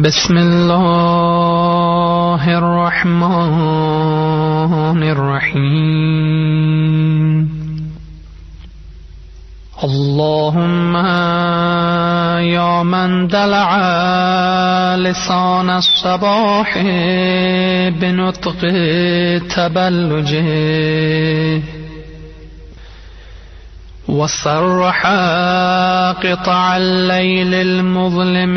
بسم الله الرحمن الرحیم. اللهم یا من دلع لسان الصباح بنطق تبلجه وصرح قطع الليل المظلم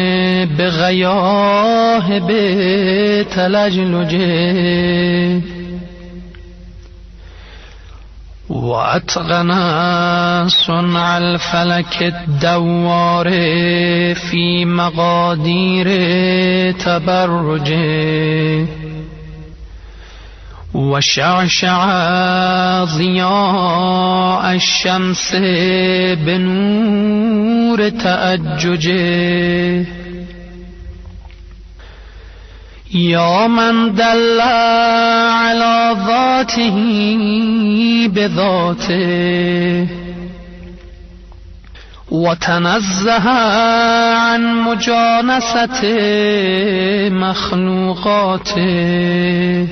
بغياهب تلجلجه وأتقن صنع الفلك الدوار في مقادير تبرجه وشعشع ضياء الشمس بنور تأججه يا من دل على ذاته بذاته وتنزه عن مجانسة مخلوقاته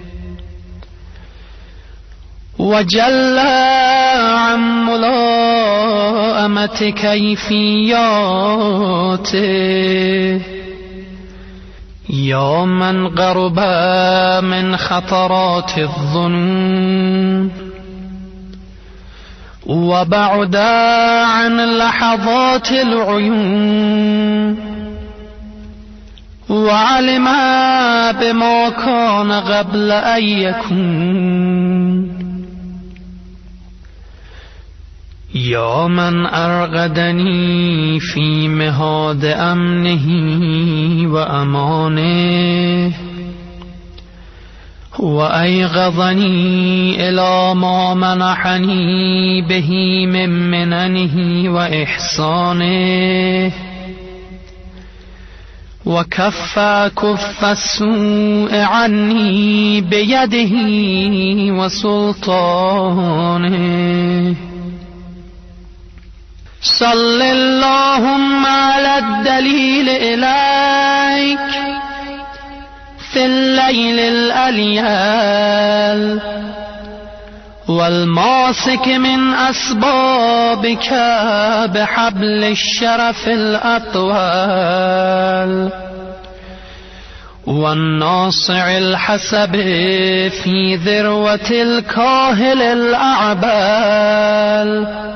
وجل عن ملائمة كيفياته يا من قرب من خطرات الظنون وبعد عن لحظات العيون وعلم بما كان قبل أن يكون يا من أرغدني في مهاد أمنه وأمانه وأيقظني إلى ما منحني به من مننه وإحسانه وكف السوء عني بيده وسلطانه صل اللهم على الدليل إليك في الليل الأليال والماسك من أسبابك بحبل الشرف الأطوال والناصع الحسب في ذروة الكاهل الأعبال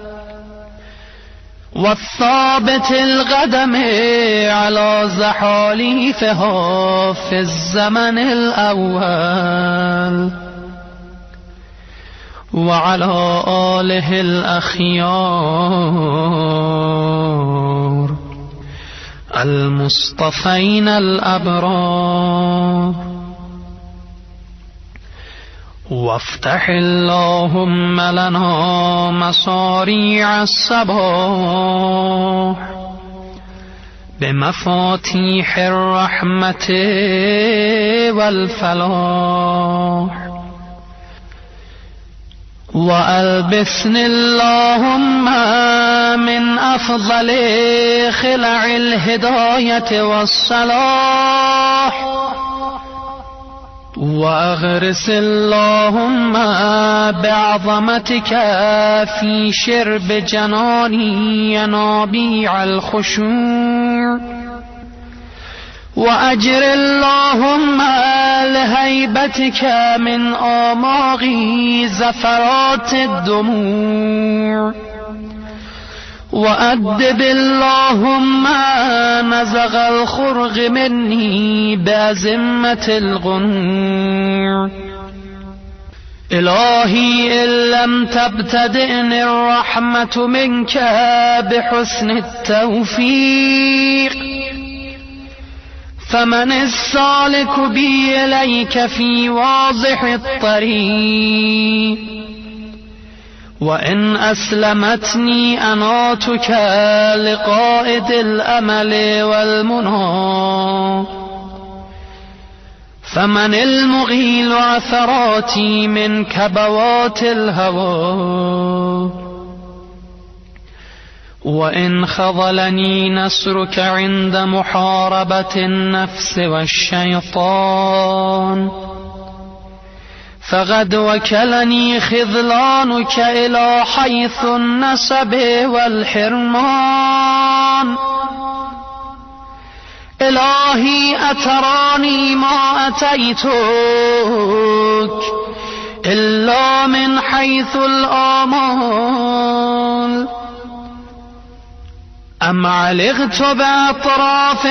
والثابت القدم على زحاليفها في الزمن الأول وعلى آله الأخيار المصطفين الأبرار وافتح اللهم لنا مصاريع الصباح بمفاتيح الرحمة والفلاح وألبسني اللهم من أفضل خلع الهداية والصلاح وأغرس اللهم بعظمتك في شرب جناني ينابيع الخشوع وأجر اللهم لهيبتك من آماغي زفرات الدموع وأدب اللهم نزغ الخرق مني بأزمة الغنوع إلهي إن لم تبتدئني الرحمة منك بحسن التوفيق فمن السالك بي إليك في واضح الطريق وإن أسلمتني أناتك لقائد الأمل والمنى فمن المغيل عثراتي من كبوات الهوى وإن خذلني نصرك عند محاربة النفس والشيطان فقد وكلني خذلانك إلى حيث النسب والحرمان. إلهي أتراني ما أتيتك إلا من حيث الآمال، أم علقت بأطراف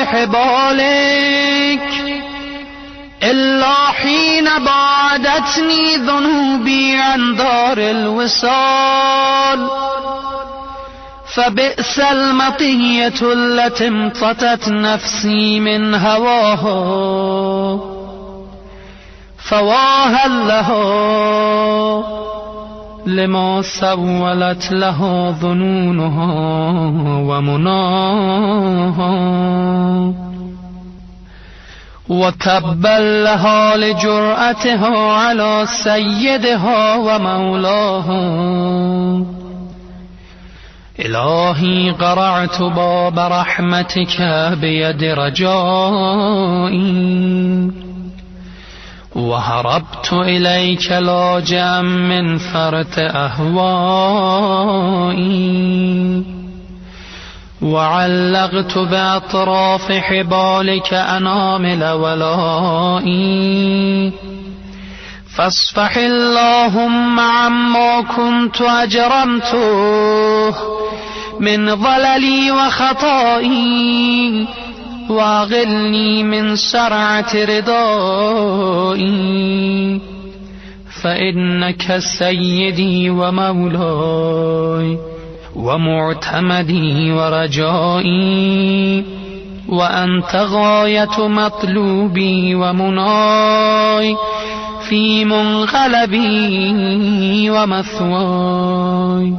حبالك إلا حين بعدتني ذنوبي عن دار الوصال. فبئس المطية التي امتطت نفسي من هواها، فواها لها لما سولت له ظنونها ومناها، وتبا لها لجرأتها على سيدها ومولاها. إلهي قرعت باب رحمتك بيد رجائي، وهربت إليك لاجئا من فرط أهوائي، وعلقت بأطراف حبالك أنامل ولائي. فاصفح اللهم عما كنت أجرمته من ضللي وخطائي، واغلني من سرعة رضائي، فإنك سيدي ومولاي ومعتمدي ورجائي، وأنت غاية مطلوبي ومناي في منقلبي ومثواي.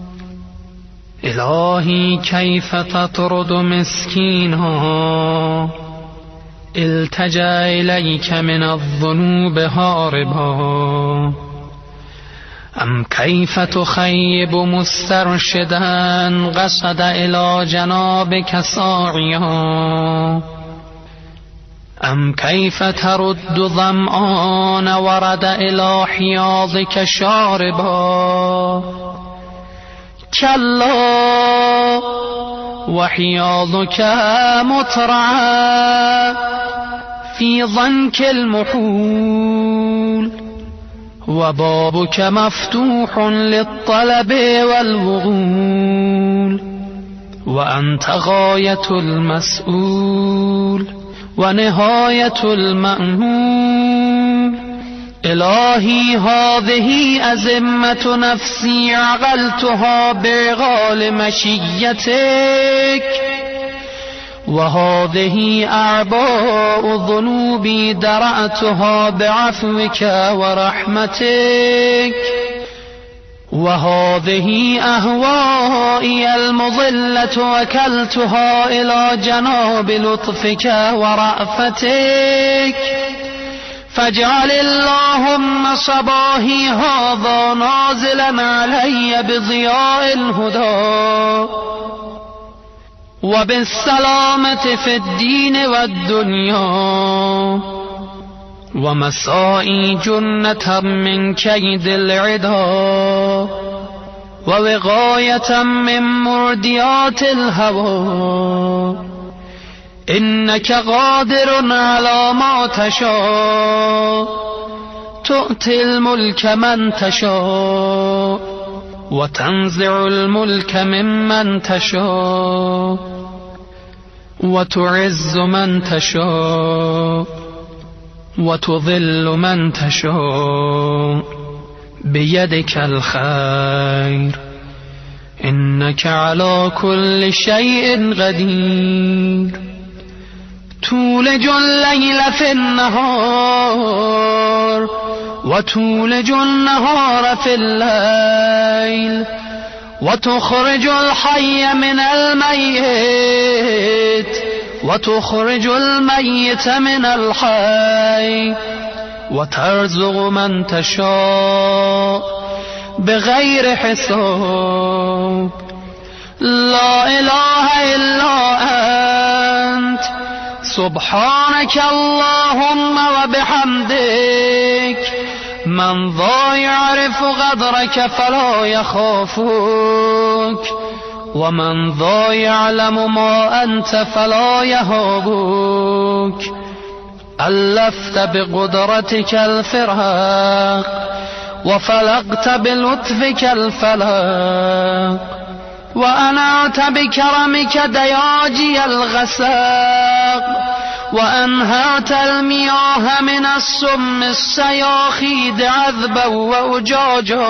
إلهي كيف تطرد مسكينا التجأ إليك من الذنوب هاربا، أم كيف تخيب مسترشدا قصد إلى جنابك ساعيا، أم كيف ترد ظمآن ورد إلى حياضك شاربا. كلا وحياضك مطرعا في ضنك المحول، وبابك مفتوح للطلب والوغول، وأنت غاية المسؤول ونهاية المأمول. إلهي هذه أزمة نفسي عقلتها بعقال مشيتك، وهذه أعباء ذنوبي درأتها بعفوك ورحمتك، وهذه أهوائي المضلة وكلتها إلى جناب لطفك ورأفتك. فاجعل اللهم صباحي هذا نازلا علي بضياء الهدى وبالسلامة في الدين والدنيا، ومسائي جنة من كيد العدا، ووقاية من مرديات الهوى. إنك قادر على ما تشاء، تؤتي الملك من تشاء، وتنزع الملك ممن تشاء، وتعز من تشاء، وتذل من تشاء، بيدك الخير، إنك على كل شيء قدير. تولج الليل في النهار، وتولج النهار في الليل، وتخرج الحي من الميت، وتخرج الميت من الحي، وترزق من تشاء بغير حساب، لا إله إلا أنت سبحانك اللهم وبحمدك من ذا يعرف قدرك فلا يخافك ومن ذا يعلم ما أنت فلا يهابك ألفت بقدرتك الفرق وفلقت بلطفك الفلق وأنعت بكرمك دياجي الغساق وأنهرت المياه من السم السياخيد عذبا وأجاجا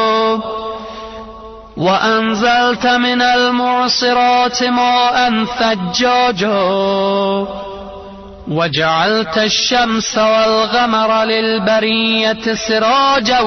وأنزلت من المعصرات ماء ثجاجا وجعلت الشمس والقمر للبرية سراجا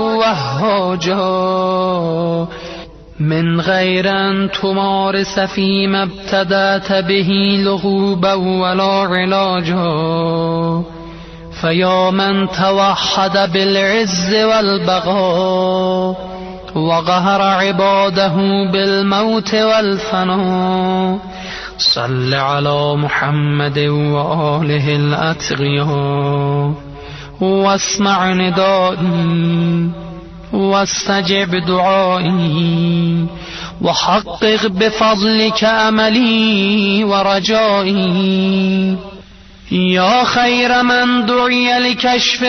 وهاجا من غير أن تمارس فيما ابتدأت به لغوبا ولا علاجا فيا من توحد بالعز والبقاء وقهر عباده بالموت والفناء صل على محمد وآله الأتقياء واسمع ندائي واستجب دعائي وحقق بفضلك أملي ورجائي يا خير من دعي لكشف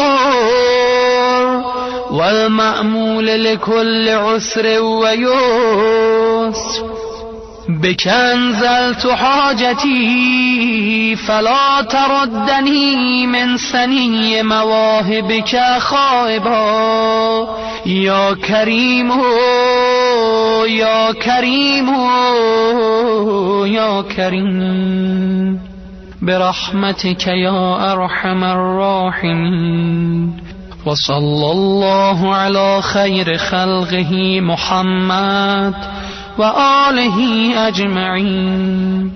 الضر والمأمول لكل عسر ويسر بك أنزلت حاجتي فلا تردني من سني مواهبك خائبا يا كريم يا كريم يا كريم برحمتك يا أرحم الراحمين وصلى الله على خير خلقه محمد وآله أجمعين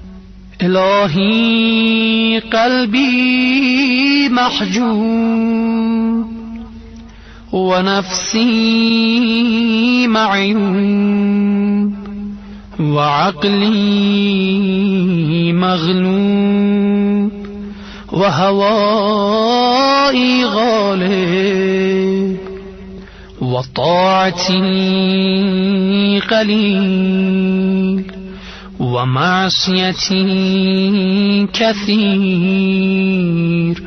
إلهي قلبي محجوب ونفسي معيوب وعقلي مغلوب وهوائي غالب وطاعتي قليل ومعصيتي كثير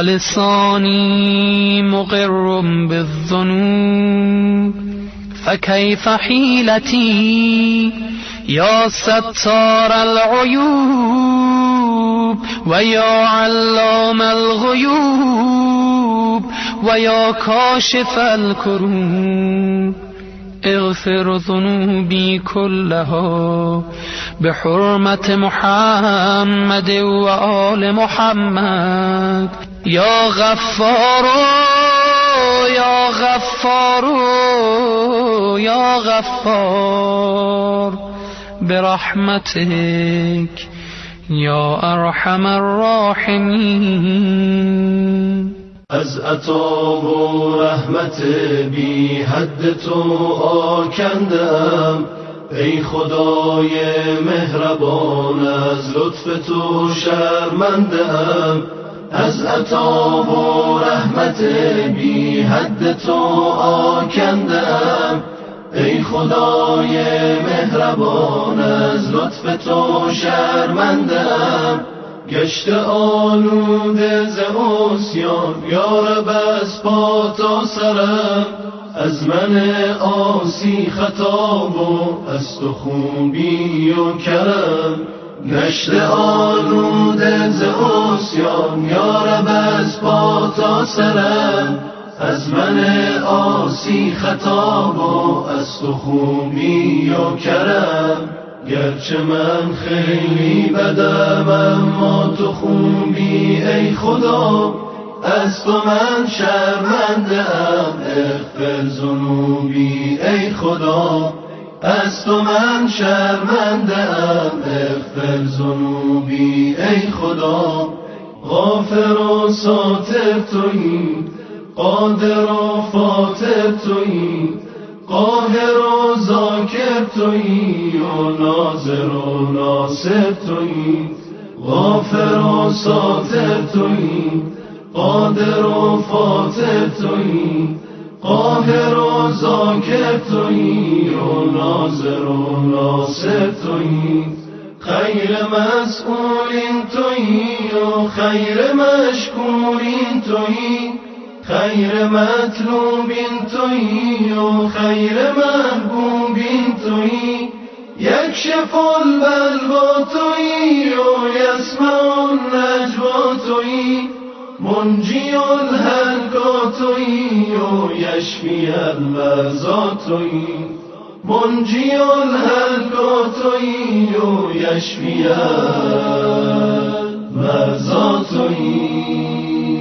ولساني مقر بالذنوب فكيف حيلتي يا ستار العيوب ويا علام الغيوب ويا كاشف الكروب اغفر ذنوبي كلها بحرمة محمد وآل محمد يا غفار يا غفار يا غفار برحمتك يا أرحم الراحمين از عطا و رحمت بی حد تو آکندم ای خدای مهربان از لطف تو شرمندم از عطا و رحمت بی حد تو آکندم ای خدای مهربان از لطف تو شرمندم گشت آلوده ز عصیان یا رب از پا تا سرم از من عاصی خطاب و از تو خوبی و کرم گشت آلوده ز عصیان یا رب از پا تا سرم از من عاصی خطاب و از تو خوبی و کرم گرچه من خیلی بدم اما تو خوبی ای خدا از تو من شرمنده ام اغفر ذنوبی ای خدا از تو من شرمنده ام اغفر ذنوبی ای خدا غافر و ساتر تویی قادر و فاتر تویی قاهر و ذاکر تویی و ناظر و ناصر تویی، غافر و ساتر تویی، قادر و فاتر تویی، قاهر و ذاکر تویی و ناظر و ناصر تویی، خیر مسئولین تویی و خیر مشکورین تویی، خیر مطلوبین تویی و خیر محبوبین تویی، یکشف البلوا تویی و یسمع النجوا تویی، منجی الهلکا تویی و یشفی المرضا تویی، منجی الهلکا تویی و یشفی المرضا تویی.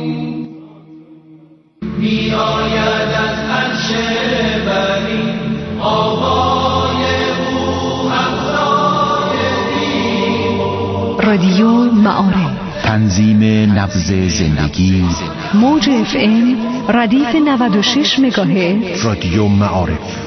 می آید از عرش بری آوای او همراه دین. رادیو معارف، تنظیم نبض زندگی، موج FM ردیف 96 مگاهرتز. رادیو معارف.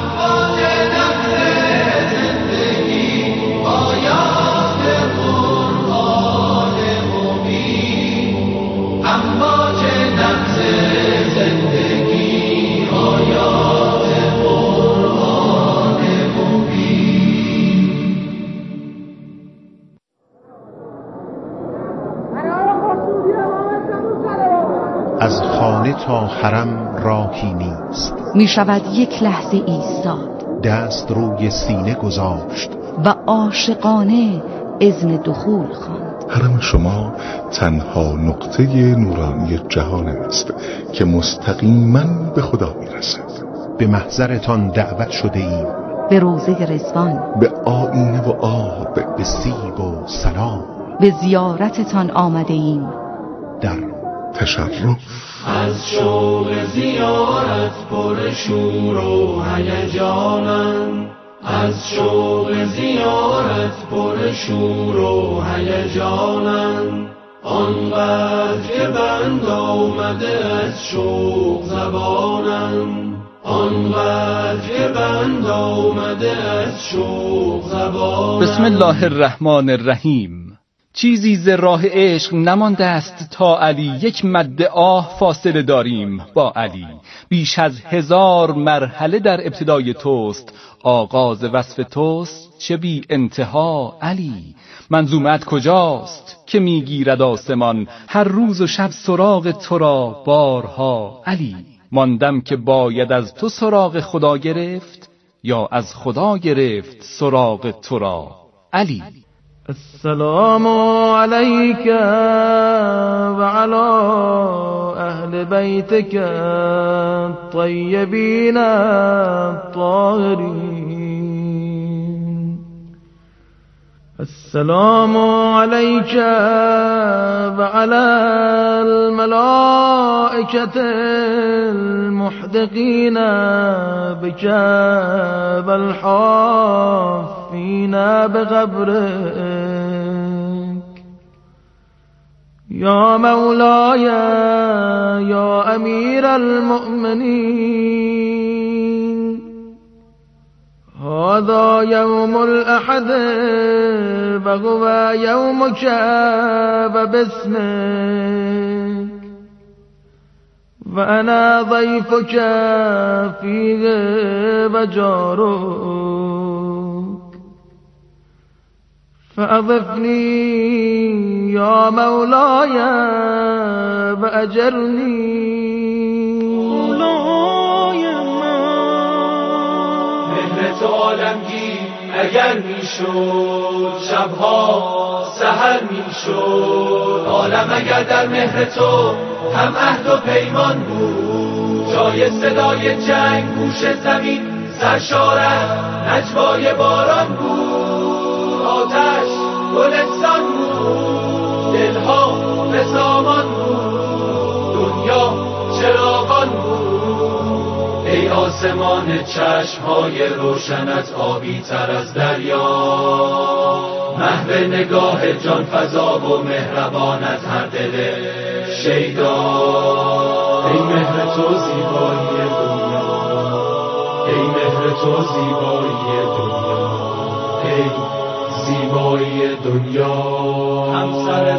از خانه تا حرم راهی نیست، می شود یک لحظه ایستاد، دست روی سینه گذاشت و عاشقانه اذن دخول خواند. حرم شما تنها نقطه نورانی جهان است که مستقیما به خدا می رسد. به محضرتان دعوت شده ایم، به روضه رضوان، به آینه و آب، به سیب و سلام، به زیارتتان آمده ایم. در تشرف از شوق زیارت پر شور و هیجانم، از شوق زیارت پر شور و هیجانم، آنقدر که بند آمده از شوق زبانم، آنقدر که بند آمده از شوق زبانم. بسم الله الرحمن الرحیم. چیزی ز راه عشق نمانده است تا علی، یک مد آه فاصله داریم با علی. بیش از 1000 مرحله در ابتدای توست، آغاز وصف توست چه بی انتها علی. منظومت کجاست که میگیرد آسمان، هر روز و شب سراغ تو را بارها علی. ماندم که باید از تو سراغ خدا گرفت، یا از خدا گرفت سراغ تو را علی. السلام عليك وعلى أهل بيتك الطيبين الطاهرين. السلام عليك وعلى الملائكة المحدقين بك والحافين بقبرك. يا مولاي يا أمير المؤمنين، هذا يوم الأحد وهو يومك وباسمك، وأنا ضيفك فيه وجارك، فأضفني يا مولاي وأجرني. تو عالمگیر اگر میشد، شبها سحر میشد. عالم اگر در مهر تو هم عهد و پیمان بود، جای صدای جنگ گوش زمین سرشارت نجوای باران بود. آتش گلستان بود، دلها به سامان بود، دنیا چراغان بود. ای آسمان چشمهای روشنت آبی تر از دریا، محو نگاه جان فضا و مهربانت هر دل شیدا. ای مهر تو زیبایی دنیا، ای مهر تو زیبایی دنیا، ای زیبایی دنیا همسر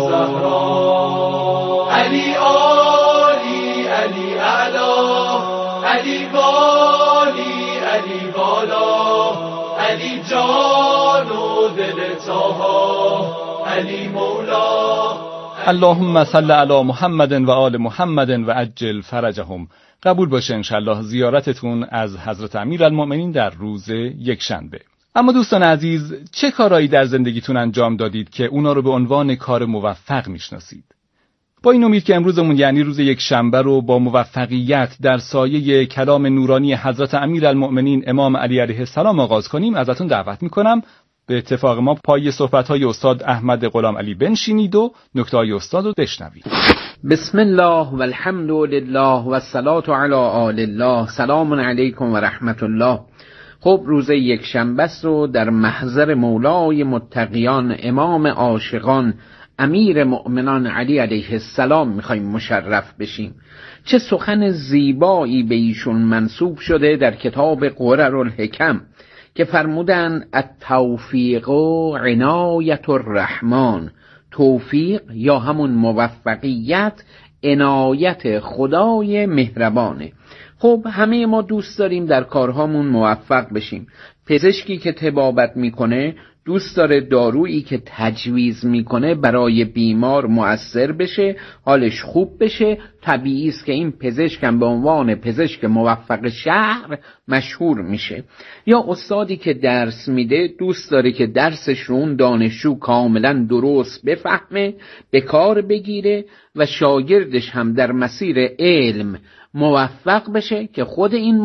زهرا، علی عالی علی اعلا، علی والی علی والا، علی جان و دل طاها، علی مولا. اللهم صل علی محمد و آل محمد و عجل فرجهم. قبول باشه انشالله زیارتتون از حضرت امیرالمؤمنین در روز یکشنبه. اما دوستان عزیز، چه کارهایی در زندگیتون انجام دادید که اونا رو به عنوان کار موفق میشناسید؟ با این امید که امروزمون یعنی روز یکشنبه رو با موفقیت در سایه کلام نورانی حضرت امیرالمؤمنین امام علی علیه السلام آغاز کنیم، ازتون دعوت میکنم به اتفاق ما پای صحبت‌های استاد احمد غلام علی بنشینید و نکته‌های استاد رو بشنوید. بسم الله و الحمد لله و الصلاة علی آل الله. سلام علیکم و رحمت الله. خب روز یکشنبه است و در محضر مولای متقیان امام عاشقان امیر مؤمنان علی علیه السلام میخوایم مشرف بشیم. چه سخن زیبایی به ایشون منسوب شده در کتاب قررالحکم که فرمودن التوفیق و عنایت الرحمن. توفیق یا همون موفقیت عنایت خدای مهربانه. خب همه ما دوست داریم در کارهامون موفق بشیم. پزشکی که طبابت میکنه دوست داره دارویی که تجویز میکنه برای بیمار مؤثر بشه، حالش خوب بشه. طبیعی است که این پزشک هم به عنوان پزشک موفق شهر مشهور میشه. یا استادی که درس میده دوست داره که درسش رو اون دانشجو کاملا درست بفهمه، به کار بگیره و شاگردش هم در مسیر علم موفق بشه که خود این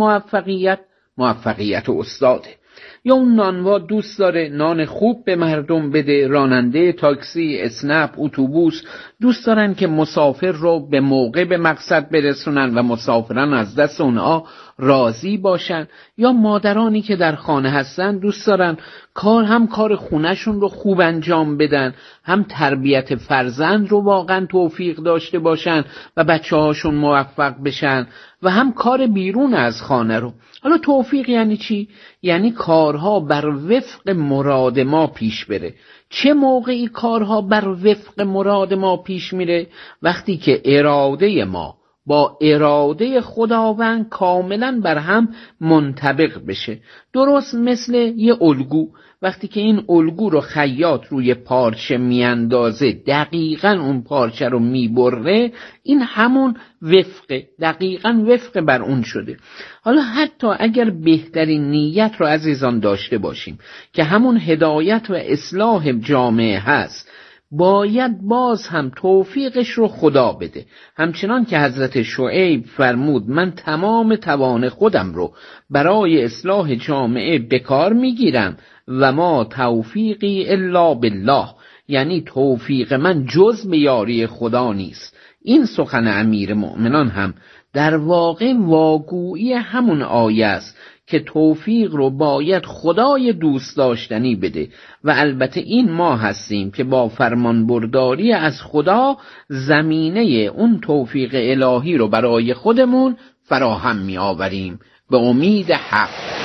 موفقیت استاده. یا اون نانوا دوست داره نان خوب به مردم بده. راننده تاکسی، اسنپ، اتوبوس دوست دارن که مسافر رو به موقع به مقصد برسونن و مسافران از دست اونها راضی باشن. یا مادرانی که در خانه هستن دوست دارن هم کار خونهشون رو خوب انجام بدن، هم تربیت فرزند رو واقعا توفیق داشته باشن و بچه هاشون موفق بشن و هم کار بیرون از خانه رو. حالا توفیق یعنی چی؟ یعنی کارها بر وفق مراد ما پیش بره. چه موقعی کارها بر وفق مراد ما پیش میره؟ وقتی که اراده ما با اراده خداوند کاملا بر هم منطبق بشه. درست مثل یه الگو. وقتی که این الگو رو خیاط روی پارچه میاندازه، دقیقاً اون پارچه رو میبره، این همون وفق، دقیقاً وفق بر اون شده. حالا حتی اگر بهترین نیت رو عزیزان داشته باشیم که همون هدایت و اصلاح جامعه هست، باید باز هم توفیقش رو خدا بده. همچنان که حضرت شعیب فرمود من تمام توان خودم رو برای اصلاح جامعه بکار میگیرم و ما توفیقی الا بالله، یعنی توفیق من جز به یاری خدا نیست. این سخن امیر مؤمنان هم در واقع واگویی همون آیه است که توفیق رو باید خدای دوست داشتنی بده و البته این ما هستیم که با فرمان برداری از خدا زمینه اون توفیق الهی رو برای خودمون فراهم می آوریم به امید حق.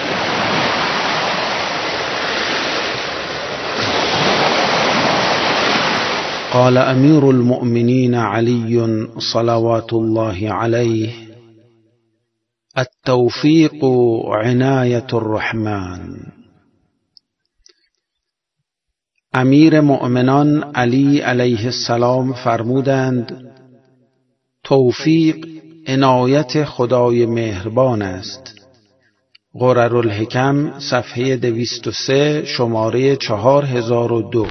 قال امیر المؤمنین علی صلوات الله علیه التوفیق عنایت الرحمن. امیر مؤمنان علی علیه السلام فرمودند توفیق عنایت خدای مهربان است. قررالحکم صفحه 203 شماره 4002.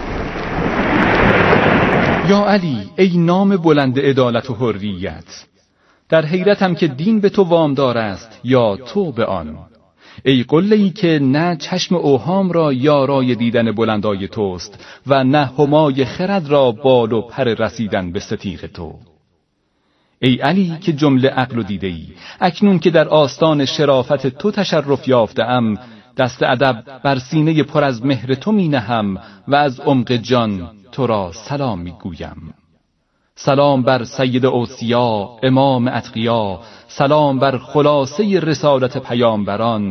یا علی، ای نام بلند عدالت و حریت، در حیرتم که دین به تو وامدار است یا تو به آن. ای قله‌ای که نه چشم اوهام را یارای دیدن بلندای توست و نه همای خرد را بال و پر رسیدن به ستیغ تو. ای علی که جمله عقل و دیده ای، اکنون که در آستان شرافت تو تشرف یافته‌ام، دست ادب بر سینه پر از مهر تو می نهم و از عمق جان تو را سلام می گویم. سلام بر سید اوصیا، امام اتقیا، سلام بر خلاصه رسالت پیامبران،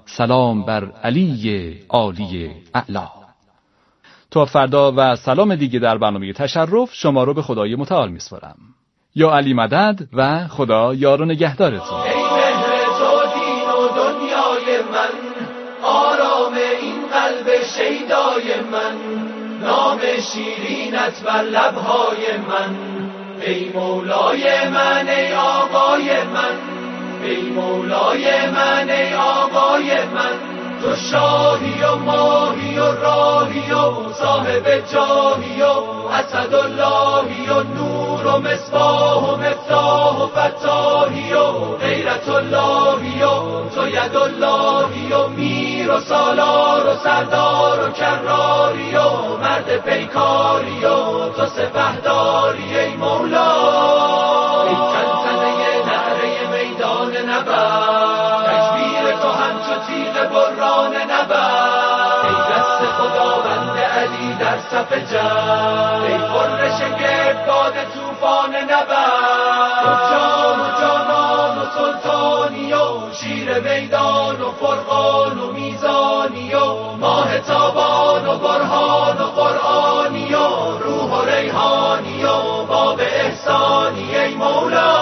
سلام بر علی عالی اعلی. تا فردا و سلام دیگه در برنامه تشرف شما رو به خدای متعال میسپارم. یا علی مدد و خدا یار و نگهدارتون. ای مهر تو دین و دنیای من، آرام این قلب شیدای من، نام شیرینت بر لبهای من. ای مولای من ای آقای من، ای مولای من ای آقای من، تو شاهی و ماهی و راهی و صاحب جاهی و اسداللهی و نور و مصباح و مفتاح و فتاحی و غیرت اللهی و تو یداللهی و میر و سالار و سردار و کراری و مرد پیکاری و تو سپهداری. ای مولا ای تنتنه نعره میدان نبرد، تکبیر تو همچو تیغ بران نبرد. ای دست خداوند علی در صف جنگ، ای خرش گردباد توفان نبرد. تو جان و جانان و سلطانی و شیر میدان و فرقان و میزانی و ماه تابان و برهان و قرآنی و روح و ریحانی و باب احسانی. ای مولا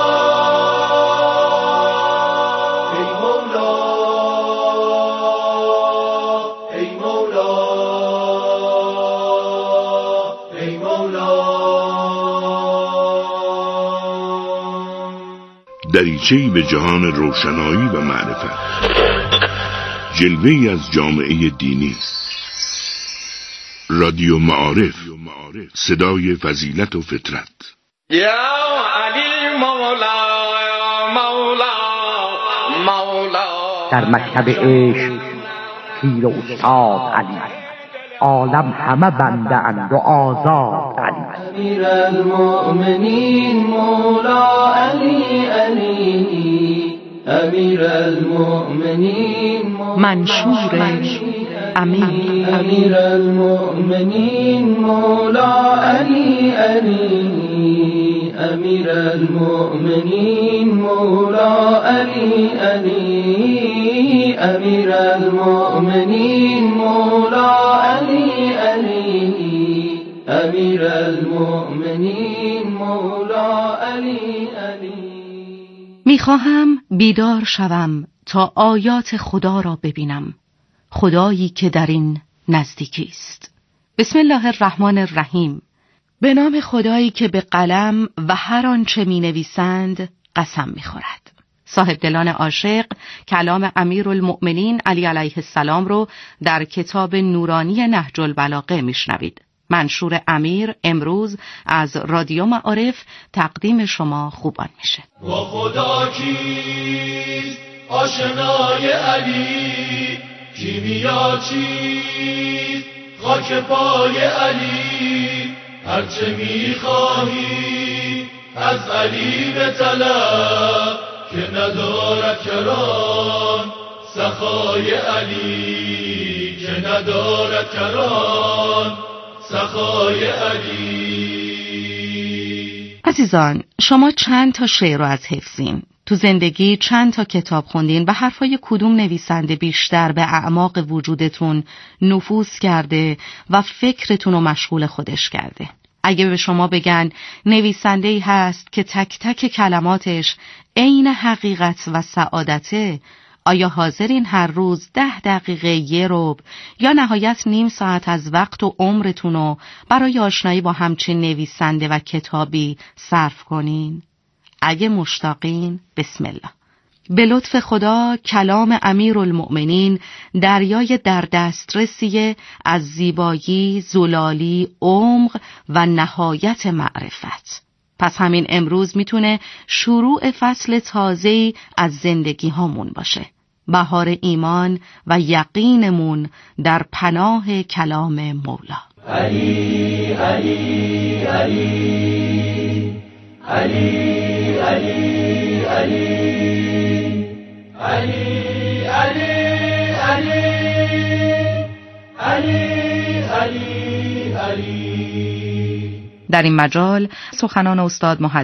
دریچه‌ای به جهان روشنایی و معرفت، جلوه‌ای از جامعه دینی. رادیو معارف، صدای فضیلت و فطرت. یا علی مولا مولا مولا. در مکتب عشق پیر و استاد علی، عالم همه بنده اند و آزاد علی. امیر المؤمنین مولا علی علی، امیر المؤمنین منشور امیر. امیر المؤمنین مولا علی علی، امیر المؤمنین مولا علی علی، امیر المؤمنین مولا علی علی، امیر المؤمنین مولا علی علی. میخواهم بیدار شوم تا آیات خدا را ببینم، خدایی که در این نزدیکی است. بسم الله الرحمن الرحیم. به نام خدایی که به قلم و هر آنچه می نویسند قسم می خورد. صاحب دلان عاشق کلام امیرالمؤمنین علی علیه السلام رو در کتاب نورانی نهج البلاغه می شنوید. منشور امیر امروز از رادیو معارف تقدیم شما خوبان میشه. و خدا کیست آشنای علی، کیمیا چیست خاک پای علی، هرچه میخواهی از علی بطلب که ندارد کران سخای علی، که ندارد کران سخای علی. عزیزان، شما چند تا شعر رو از حفظین؟ تو زندگی چند تا کتاب خوندین و حرفای کدوم نویسنده بیشتر به اعماق وجودتون نفوذ کرده و فکرتون رو مشغول خودش کرده؟ اگه به شما بگن نویسنده‌ای هست که تک تک کلماتش عین حقیقت و سعادته، آیا حاضرین هر روز 10 دقیقه یه ربع یا نهایت نیم ساعت از وقت و عمرتون رو برای آشنایی با همچین نویسنده و کتابی صرف کنین؟ اگه مشتاقین بسم الله. به لطف خدا کلام امیرالمؤمنین دریای در دسترسی از زیبایی، زلالی، عمق و نهایت معرفت. پس همین امروز میتونه شروع فصل تازه‌ای از زندگی هامون باشه. بهار ایمان و یقینمون در پناه کلام مولا. علی علی علی علی علی علی علی علی علی علی علی. در این مجال سخنان استاد محمد